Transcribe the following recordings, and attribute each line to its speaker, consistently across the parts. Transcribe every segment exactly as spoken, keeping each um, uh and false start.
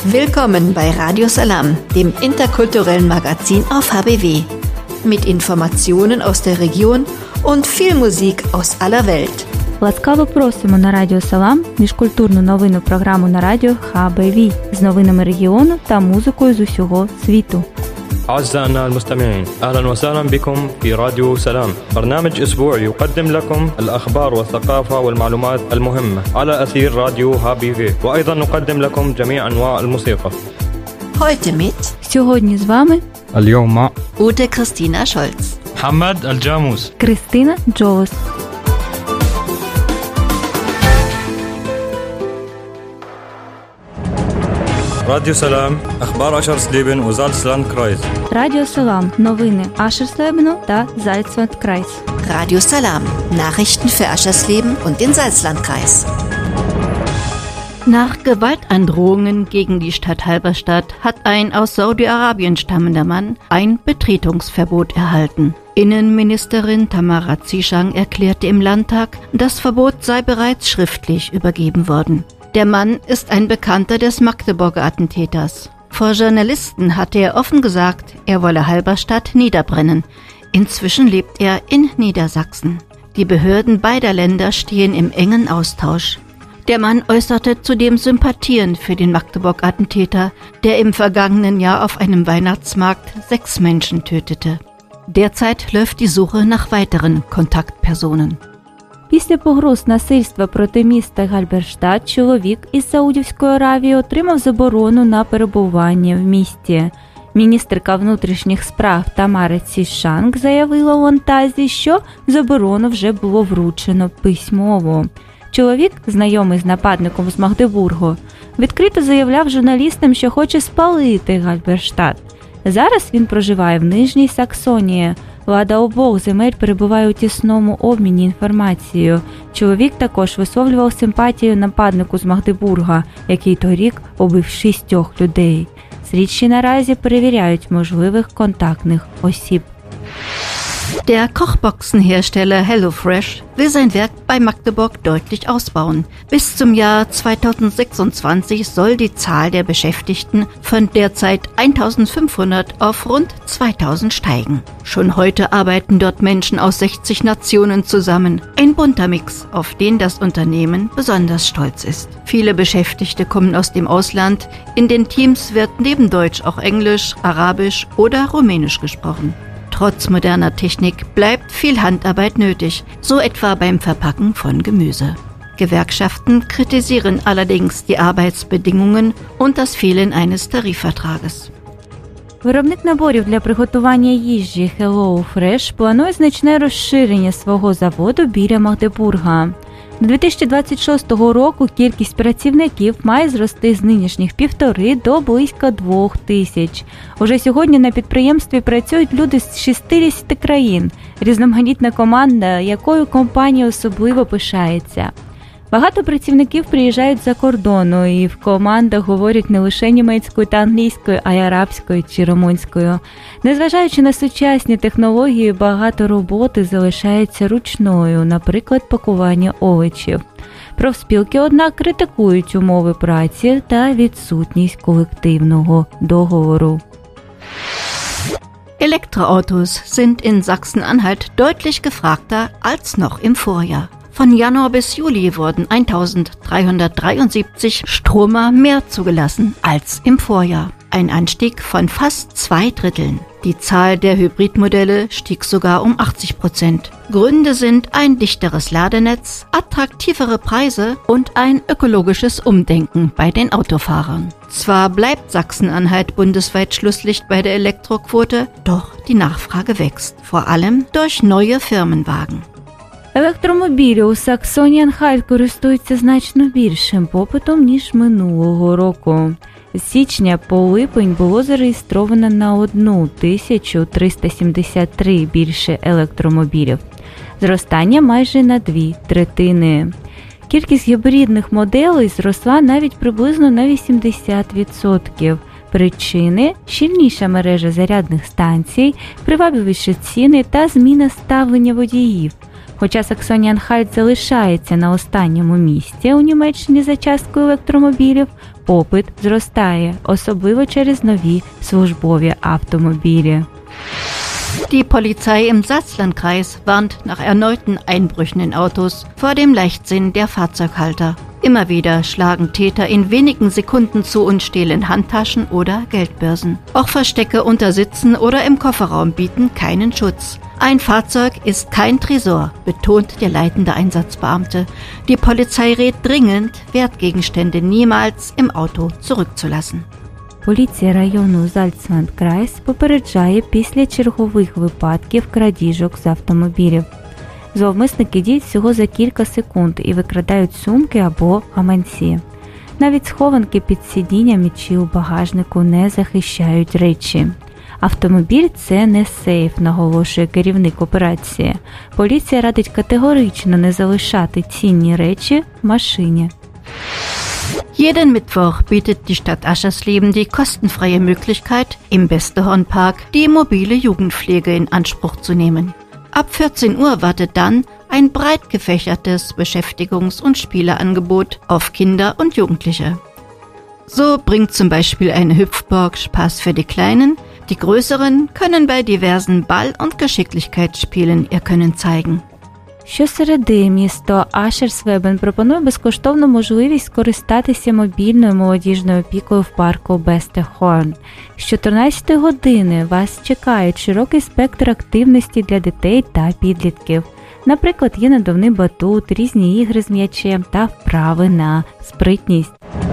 Speaker 1: Willkommen bei Radio Salam, dem interkulturellen Magazin auf H B W. Mit Informationen aus der Region und viel Musik aus aller Welt.
Speaker 2: Ласкаво просимо на Радіо Салам, міжкультурну новинну програму на радіо Х Б В з новинами регіону та музикою з усього світу.
Speaker 3: أعزائنا المستمعين، أهلا وسهلا بكم في راديو سلام، برنامج أسبوعي يقدم لكم الأخبار والثقافة والمعلومات المهمة على أثير راديو ها بي في، وأيضا نقدم لكم جميع أنواع الموسيقى.
Speaker 1: Heute mit
Speaker 2: Сьогодні з вами
Speaker 3: اليوم مع
Speaker 1: Ute Christina Scholz,
Speaker 3: محمد الجاموس،
Speaker 2: Кристина Джолос.
Speaker 3: راديو سلام، أخبار أشرسليبن وزالسلاندكرايز.
Speaker 2: Радіо Салам, новини Ашерслебену та Зальцвальдкрайс.
Speaker 1: Radio Salam, Nachrichten für Aschersleben und den Salzlandkreis. Nach Gewaltandrohungen gegen die Stadt Halberstadt hat ein aus Saudi-Arabien stammender Mann ein Betretungsverbot erhalten. Innenministerin Tamara Zishang erklärte im Landtag, das Verbot sei bereits schriftlich übergeben worden. Der Mann ist ein Bekannter des Magdeburger Attentäters. Vor Journalisten hatte er offen gesagt, er wolle Halberstadt niederbrennen. Inzwischen lebt er in Niedersachsen. Die Behörden beider Länder stehen im engen Austausch. Der Mann äußerte zudem Sympathien für den Magdeburg-Attentäter, der im vergangenen Jahr auf einem Weihnachtsmarkt sechs Menschen tötete. Derzeit läuft die Suche nach weiteren Kontaktpersonen.
Speaker 2: Після погроз насильства проти міста Гальберштадт чоловік із Саудівської Аравії отримав заборону на перебування в місті. Міністерка внутрішніх справ Тамара Цішанг заявила у Антазі, що заборону вже було вручено письмово. Чоловік, знайомий з нападником з Магдебургу, відкрито заявляв журналістам, що хоче спалити Гальберштадт. Зараз він проживає в Нижній Саксонії. Влада обох земель перебуває у тісному обміні інформацією. Чоловік також висловлював симпатію нападнику з Магдебурга, який торік убив шістьох людей. Слідчі наразі перевіряють можливих контактних осіб.
Speaker 1: Der Kochboxenhersteller HelloFresh will sein Werk bei Magdeburg deutlich ausbauen. Bis zum Jahr zweitausendsechsundzwanzig soll die Zahl der Beschäftigten von derzeit eintausendfünfhundert auf rund zweitausend steigen. Schon heute arbeiten dort Menschen aus sechzig Nationen zusammen. Ein bunter Mix, auf den das Unternehmen besonders stolz ist. Viele Beschäftigte kommen aus dem Ausland. In den Teams wird neben Deutsch auch Englisch, Arabisch oder Rumänisch gesprochen. Trotz moderner Technik bleibt viel Handarbeit nötig, so etwa beim Verpacken von Gemüse. Gewerkschaften kritisieren allerdings die Arbeitsbedingungen und das Fehlen eines Tarifvertrages.
Speaker 2: Виробник наборів для приготування їжі HelloFresh планує значне розширення свого заводу біля Магдебурга. До дві тисячі двадцять шостого року кількість працівників має зрости з нинішніх півтори до близько двох тисяч. Уже сьогодні на підприємстві працюють люди з шістдесяти країн, різноманітна команда, якою компанія особливо пишається. Багато працівників приїжджають з-за кордону, і в командах говорять не лише німецькою та англійською, а й арабською чи румунською. Незважаючи на сучасні технології, багато роботи залишається ручною, наприклад, пакування овочів. Профспілки, однак, критикують умови праці та відсутність колективного договору.
Speaker 1: Elektroautos sind in Sachsen-Anhalt deutlich gefragter als noch im Vorjahr. Von Januar bis Juli wurden eintausenddreihundertdreiundsiebzig Stromer mehr zugelassen als im Vorjahr. Ein Anstieg von fast zwei Dritteln. Die Zahl der Hybridmodelle stieg sogar um achtzig Prozent. Gründe sind ein dichteres Ladenetz, attraktivere Preise und ein ökologisches Umdenken bei den Autofahrern. Zwar bleibt Sachsen-Anhalt bundesweit Schlusslicht bei der Elektroquote, doch die Nachfrage wächst, vor allem durch neue Firmenwagen.
Speaker 2: Електромобілі у Саксонії-Анхальт користуються значно більшим попитом, ніж минулого року. З січня по липень було зареєстровано на одну тисячу триста сімдесят три більше електромобілів. Зростання майже на дві третини. Кількість гібридних моделей зросла навіть приблизно на вісімдесят відсотків. Причини – щільніша мережа зарядних станцій, привабливіші ціни та зміна ставлення водіїв. Хоча Саксонія-Анхальт залишається на останньому місці у Німеччині за часткою електромобілів, попит зростає, особливо через нові службові автомобілі.
Speaker 1: Die Polizei im Salzlandkreis warnt nach erneuten Einbrüchen in Autos vor dem Leichtsinn der Fahrzeughalter. Immer wieder schlagen Täter in wenigen Sekunden zu und stehlen Handtaschen oder Geldbörsen. Auch Verstecke unter Sitzen oder im Kofferraum bieten keinen Schutz. Ein Fahrzeug ist kein Tresor, betont der leitende Einsatzbeamte. Die Polizei rät dringend, Wertgegenstände niemals im Auto zurückzulassen.
Speaker 2: Поліція району Зальцманд-Крайс попереджає після чергових випадків крадіжок з автомобілів. Зловмисники діють всього за кілька секунд і викрадають сумки або гаманці. Навіть схованки під сидіннями чи у багажнику не захищають речі. Автомобіль – це не сейф, наголошує керівник операції. Поліція радить категорично не залишати цінні речі в машині.
Speaker 1: Jeden Mittwoch bietet die Stadt Aschersleben die kostenfreie Möglichkeit, im Bestehornpark die mobile Jugendpflege in Anspruch zu nehmen. Ab vierzehn Uhr wartet dann ein breit gefächertes Beschäftigungs- und Spieleangebot auf Kinder und Jugendliche. So bringt zum Beispiel eine Hüpfburg Spaß für die Kleinen, die Größeren können bei diversen Ball- und Geschicklichkeitsspielen ihr Können zeigen.
Speaker 2: Щосереди місто Ашерслебен пропонує безкоштовну можливість скористатися мобільною молодіжною опікою в парку Бестехорн. З чотирнадцятої години вас чекає широкий спектр активності для дітей та підлітків. Наприклад, є надувний батут, різні ігри з м'ячем та вправи на спритність.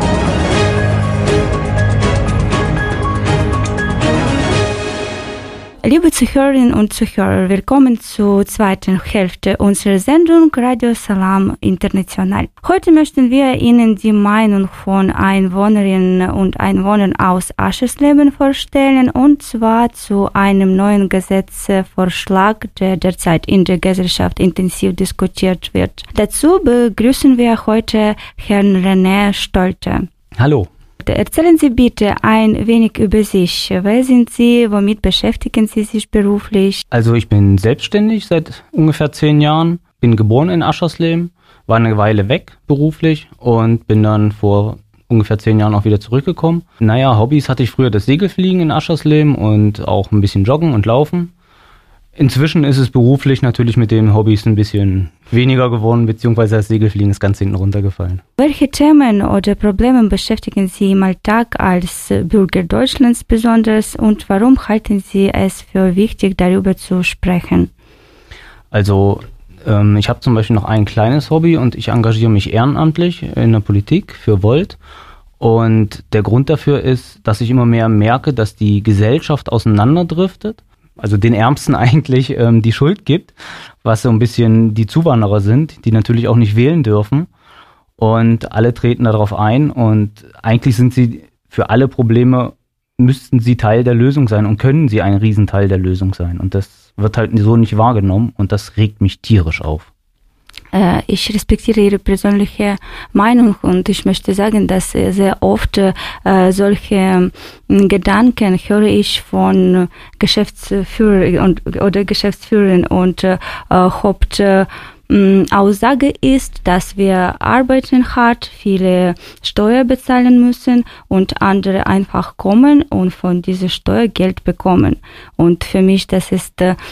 Speaker 4: Liebe Zuhörerinnen und Zuhörer, willkommen zur zweiten Hälfte unserer Sendung Radio Salam International. Heute möchten wir Ihnen die Meinung von Einwohnerinnen und Einwohnern aus Aschersleben vorstellen, und zwar zu einem neuen Gesetzesvorschlag, der derzeit in der Gesellschaft intensiv diskutiert wird. Dazu begrüßen wir heute Herrn René Stolte.
Speaker 5: Hallo.
Speaker 4: Erzählen Sie bitte ein wenig über sich. Wer sind Sie? Womit beschäftigen Sie sich beruflich?
Speaker 5: Also ich bin selbstständig seit ungefähr zehn Jahren, bin geboren in Aschersleben, war eine Weile weg beruflich und bin dann vor ungefähr zehn Jahren auch wieder zurückgekommen. Naja, Hobbys hatte ich früher das Segelfliegen in Aschersleben und auch ein bisschen Joggen und Laufen. Inzwischen ist es beruflich natürlich mit den Hobbys ein bisschen weniger geworden, beziehungsweise das Segelfliegen ist ganz hinten runtergefallen.
Speaker 4: Welche Themen oder Probleme beschäftigen Sie im Alltag als Bürger Deutschlands besonders, und warum halten Sie es für wichtig, darüber zu sprechen?
Speaker 5: Also ähm, ich habe zum Beispiel noch ein kleines Hobby und ich engagiere mich ehrenamtlich in der Politik für Volt. Und der Grund dafür ist, dass ich immer mehr merke, dass die Gesellschaft auseinanderdriftet. Also den Ärmsten eigentlich ähm, die Schuld gibt, was so ein bisschen die Zuwanderer sind, die natürlich auch nicht wählen dürfen, und alle treten darauf ein, und eigentlich sind sie für alle Probleme, müssten sie Teil der Lösung sein und können sie ein Riesenteil der Lösung sein, und das wird halt so nicht wahrgenommen, und das regt mich tierisch auf.
Speaker 4: Ich respektiere Ihre persönliche Meinung, und ich möchte sagen, dass sehr oft äh, solche Gedanken höre ich von Geschäftsführern und, oder Geschäftsführern, und äh, Hauptaussage äh, ist, dass wir arbeiten hart, viele Steuer bezahlen müssen und andere einfach kommen und von dieser Steuer Geld bekommen. Und für mich, das ist äh,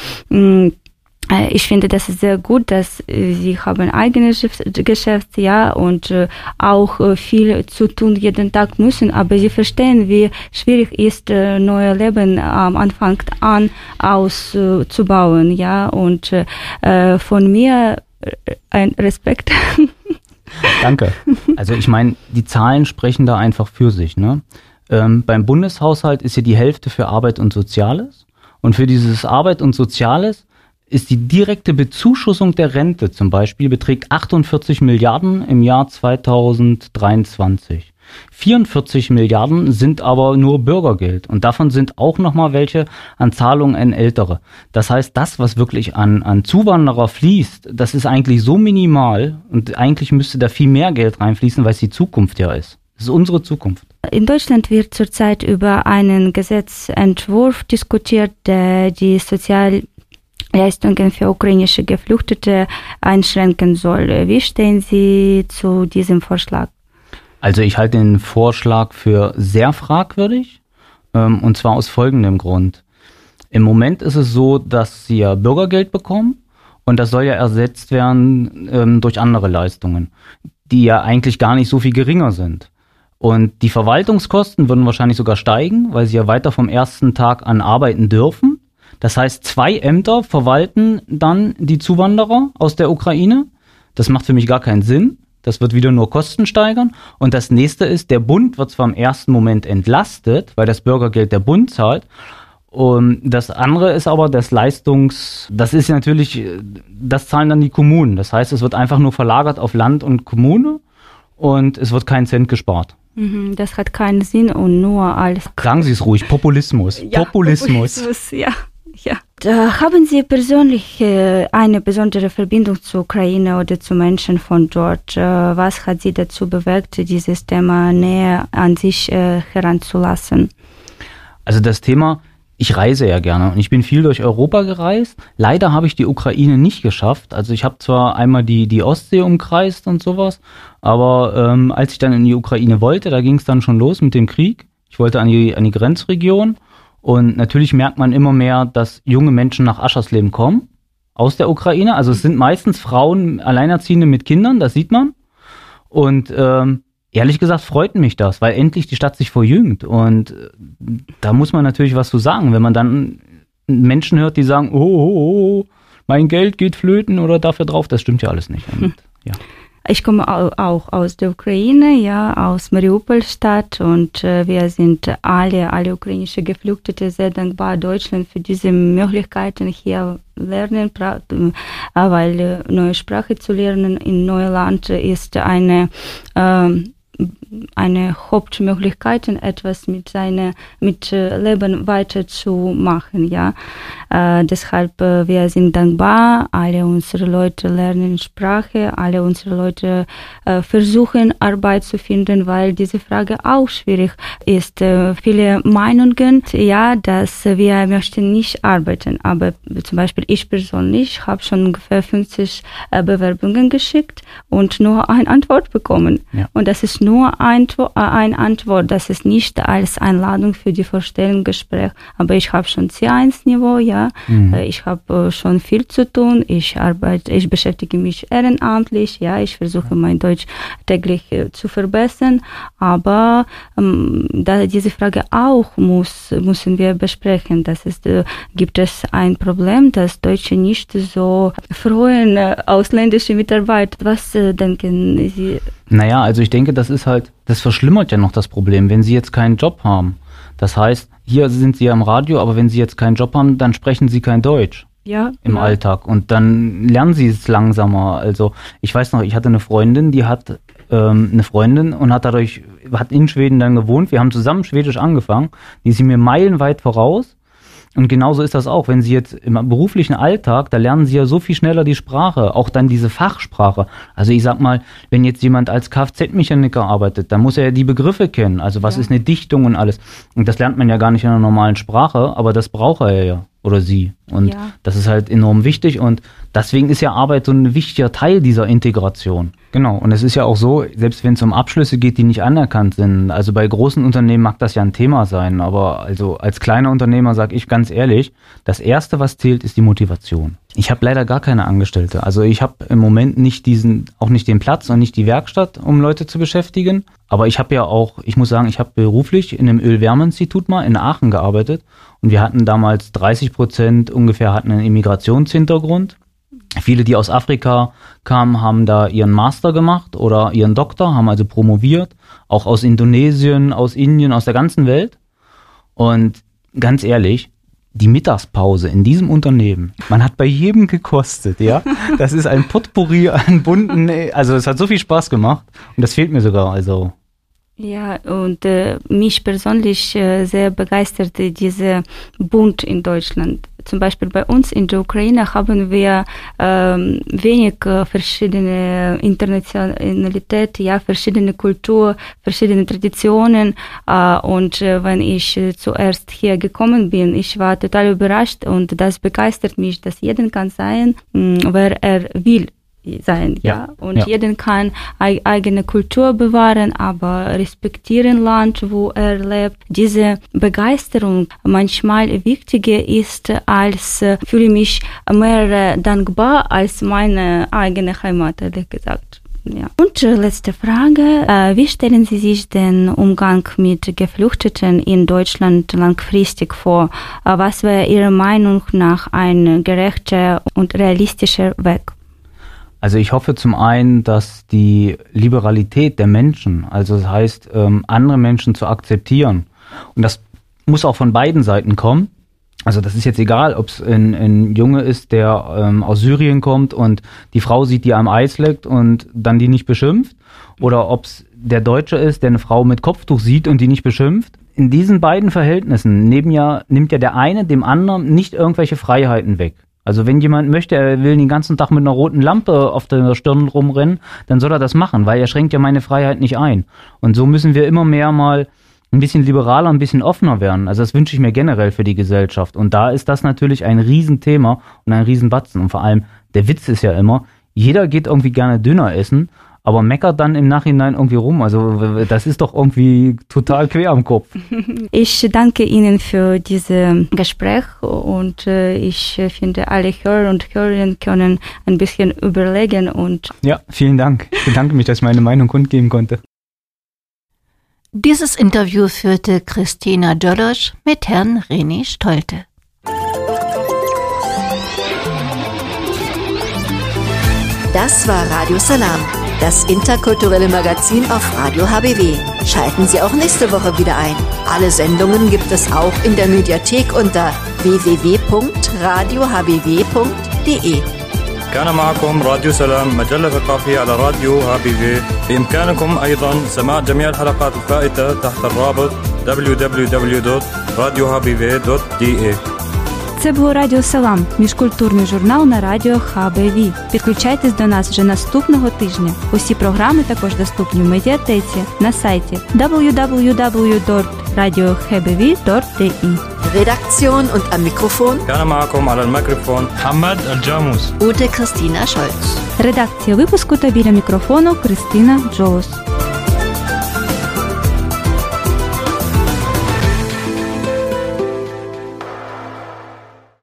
Speaker 4: Ich finde, das ist sehr gut, dass äh, sie haben eigenes Geschäft, ja, und äh, auch äh, viel zu tun jeden Tag müssen, aber sie verstehen, wie schwierig ist, äh, neue Leben am Anfang an auszubauen, äh, ja, und äh, von mir äh, ein Respekt.
Speaker 5: Danke. Also ich meine, die Zahlen sprechen da einfach für sich, ne? Ähm, beim Bundeshaushalt ist ja die Hälfte für Arbeit und Soziales, und für dieses Arbeit und Soziales ist die direkte Bezuschussung der Rente zum Beispiel beträgt achtundvierzig Milliarden im Jahr zweitausenddreiundzwanzig. vierundvierzig Milliarden sind aber nur Bürgergeld, und davon sind auch nochmal welche an Zahlungen an Ältere. Das heißt, das, was wirklich an, an Zuwanderer fließt, das ist eigentlich so minimal, und eigentlich müsste da viel mehr Geld reinfließen, weil es die Zukunft ja ist. Das ist unsere Zukunft.
Speaker 4: In Deutschland wird zurzeit über einen Gesetzentwurf diskutiert, der die Sozial Leistungen für ukrainische Geflüchtete einschränken soll. Wie stehen Sie zu diesem Vorschlag?
Speaker 5: Also ich halte den Vorschlag für sehr fragwürdig, ähm, und zwar aus folgendem Grund. Im Moment ist es so, dass sie ja Bürgergeld bekommen und das soll ja ersetzt werden ähm, durch andere Leistungen, die ja eigentlich gar nicht so viel geringer sind. Und die Verwaltungskosten würden wahrscheinlich sogar steigen, weil sie ja weiter vom ersten Tag an arbeiten dürfen. Das heißt, zwei Ämter verwalten dann die Zuwanderer aus der Ukraine. Das macht für mich gar keinen Sinn. Das wird wieder nur Kosten steigern. Und das nächste ist, der Bund wird zwar im ersten Moment entlastet, weil das Bürgergeld der Bund zahlt. Und das andere ist aber das Leistungs... Das ist natürlich, das zahlen dann die Kommunen. Das heißt, es wird einfach nur verlagert auf Land und Kommune und es wird kein Cent gespart.
Speaker 4: Das hat keinen Sinn und nur als...
Speaker 5: Sagen Sie es ruhig, Populismus.
Speaker 4: Ja,
Speaker 5: Populismus.
Speaker 4: Populismus, ja. Ja. Da haben Sie persönlich äh, eine besondere Verbindung zur Ukraine oder zu Menschen von dort? Äh, was hat Sie dazu bewegt, dieses Thema näher an sich äh, heranzulassen?
Speaker 5: Also das Thema, ich reise ja gerne und ich bin viel durch Europa gereist. Leider habe ich die Ukraine nicht geschafft. Also ich habe zwar einmal die, die Ostsee umkreist und sowas, aber ähm, als ich dann in die Ukraine wollte, da ging es dann schon los mit dem Krieg. Ich wollte an die, an die Grenzregion. Und natürlich merkt man immer mehr, dass junge Menschen nach Aschersleben kommen, aus der Ukraine. Also es sind meistens Frauen, Alleinerziehende mit Kindern, das sieht man. Und ähm, ehrlich gesagt freut mich das, weil endlich die Stadt sich verjüngt. Und äh, da muss man natürlich was zu sagen, wenn man dann Menschen hört, die sagen, oh, oh, oh, mein Geld geht flöten oder dafür drauf. Das stimmt ja alles nicht. Und, ja.
Speaker 4: Ich komme auch aus der Ukraine, ja, aus Mariupol-Stadt und äh, wir sind alle, alle ukrainische Geflüchtete sehr dankbar Deutschland für diese Möglichkeiten hier lernen, weil äh, neue Sprache zu lernen in neuem Land ist eine äh, eine Hauptmöglichkeit, etwas mit seinem mit Leben weiterzumachen, ja. Äh, deshalb äh, wir sind dankbar, alle unsere Leute lernen Sprache, alle unsere Leute äh, versuchen Arbeit zu finden, weil diese Frage auch schwierig ist. Äh, viele Meinungen, ja, dass wir möchten nicht arbeiten, aber zum Beispiel ich persönlich habe schon ungefähr fünfzig äh, Bewerbungen geschickt und nur eine Antwort bekommen. Ja. Und das ist nur ein, ein Antwort, das ist nicht als Einladung für die Vorstellungsgespräch, aber ich habe schon C eins Niveau, ja, mhm. ich habe schon viel zu tun, ich arbeite, ich beschäftige mich ehrenamtlich, ja, ich versuche mein Deutsch täglich zu verbessern, aber ähm, da diese Frage auch muss, müssen wir besprechen, das ist, äh, gibt es ein Problem, dass Deutsche nicht so freuen, äh, ausländische Mitarbeiter, was äh, denken Sie?
Speaker 5: Naja, also ich denke, das ist halt, das verschlimmert ja noch das Problem, wenn Sie jetzt keinen Job haben. Das heißt, hier sind Sie ja im Radio, aber wenn Sie jetzt keinen Job haben, dann sprechen Sie kein Deutsch. Ja, im ja. Alltag. Und dann lernen Sie es langsamer. Also ich weiß noch, ich hatte eine Freundin, die hat ähm, eine Freundin und hat dadurch, hat in Schweden dann gewohnt. Wir haben zusammen Schwedisch angefangen. Die ist mir meilenweit voraus. Und genauso ist das auch, wenn Sie jetzt im beruflichen Alltag, da lernen Sie ja so viel schneller die Sprache, auch dann diese Fachsprache. Also ich sag mal, wenn jetzt jemand als Kfz-Mechaniker arbeitet, dann muss er ja die Begriffe kennen. Also was ja. ist eine Dichtung und alles. Und das lernt man ja gar nicht in einer normalen Sprache, aber das braucht er ja oder sie. Und ja. das ist halt enorm wichtig und deswegen ist ja Arbeit so ein wichtiger Teil dieser Integration. Genau, und es ist ja auch so, selbst wenn es um Abschlüsse geht, die nicht anerkannt sind, also bei großen Unternehmen mag das ja ein Thema sein, aber also als kleiner Unternehmer sage ich ganz ehrlich, das Erste, was zählt, ist die Motivation. Ich habe leider gar keine Angestellte, also ich habe im Moment nicht diesen, auch nicht den Platz und nicht die Werkstatt, um Leute zu beschäftigen, aber ich habe ja auch, ich muss sagen, ich habe beruflich in einem Ölwärmeinstitut mal in Aachen gearbeitet und wir hatten damals dreißig Prozent ungefähr hatten einen Immigrationshintergrund. Viele, die aus Afrika kamen, haben da ihren Master gemacht oder ihren Doktor, haben also promoviert, auch aus Indonesien, aus Indien, aus der ganzen Welt. Und ganz ehrlich, die Mittagspause in diesem Unternehmen, man hat bei jedem gekostet, ja. Das ist ein Potpourri an bunten, also es hat so viel Spaß gemacht und das fehlt mir sogar, also
Speaker 4: Ja, und äh, mich persönlich äh, sehr begeistert dieser Bund in Deutschland. Zum Beispiel bei uns in der Ukraine haben wir ähm, wenig äh, verschiedene Internationalität, ja, verschiedene Kultur, verschiedene Traditionen. Äh, und äh, wenn ich äh, zuerst hier gekommen bin, ich war total überrascht und das begeistert mich, dass jeder kann sein, mh, wer er will sein, ja, ja. Und ja. Jeder kann e- eigene Kultur bewahren, aber respektieren Land, wo er lebt. Diese Begeisterung manchmal wichtiger ist, als äh, fühle mich mehr äh, dankbar als meine eigene Heimat, ehrlich gesagt. Ja. Und äh, letzte Frage, äh, wie stellen Sie sich den Umgang mit Geflüchteten in Deutschland langfristig vor? Äh, was wäre Ihrer Meinung nach ein gerechter und realistischer Weg?
Speaker 5: Also ich hoffe zum einen, dass die Liberalität der Menschen, also das heißt, ähm, andere Menschen zu akzeptieren, und das muss auch von beiden Seiten kommen. Also das ist jetzt egal, ob es ein, ein Junge ist, der ähm, aus Syrien kommt und die Frau sieht, die am Eis leckt und dann die nicht beschimpft, oder ob es der Deutsche ist, der eine Frau mit Kopftuch sieht und die nicht beschimpft. In diesen beiden Verhältnissen neben ja, nimmt ja der eine dem anderen nicht irgendwelche Freiheiten weg. Also wenn jemand möchte, er will den ganzen Tag mit einer roten Lampe auf der Stirn rumrennen, dann soll er das machen, weil er schränkt ja meine Freiheit nicht ein. Und so müssen wir immer mehr mal ein bisschen liberaler, ein bisschen offener werden. Also das wünsche ich mir generell für die Gesellschaft. Und da ist das natürlich ein Riesenthema und ein Riesenbatzen. Und vor allem, der Witz ist ja immer, jeder geht irgendwie gerne Döner essen, aber meckert dann im Nachhinein irgendwie rum. Also das ist doch irgendwie total quer am Kopf.
Speaker 4: Ich danke Ihnen für dieses Gespräch und äh, ich finde, alle Hörer und Hörerinnen können ein bisschen überlegen. Und
Speaker 5: ja, vielen Dank. Ich bedanke mich, dass ich meine Meinung kundgeben konnte.
Speaker 1: Dieses Interview führte Christina Döllosch mit Herrn René Stolte.
Speaker 6: Das war Radio Salam, das interkulturelle Magazin auf Radio H B W. Schalten Sie auch nächste Woche wieder ein. Alle Sendungen gibt es auch in der Mediathek unter w w w punkt radio h b w punkt d e.
Speaker 3: كان معكم راديو سلام مجلة ثقافية على راديو ها بي في. بإمكانكم أيضا سماع جميع الحلقات الفائتة تحت الرابط دبليو دبليو دبليو دوت راديو ها بي في دوت д е.
Speaker 2: Це було Радіо Салам, міжкультурний журнал на радіо Ха Б В. Підключайтесь до нас вже наступного тижня. Усі програми також доступні в медіатеці на сайті дабл ю дабл ю дабл ю точка радіо ха б в точка д e.
Speaker 6: Redaktion und am Mikrofon
Speaker 3: كان معكم على الميكروفون محمد الجاموس
Speaker 1: Ute Christina Scholz.
Speaker 2: Редакція випуску та біля мікрофону Кристина Джолос.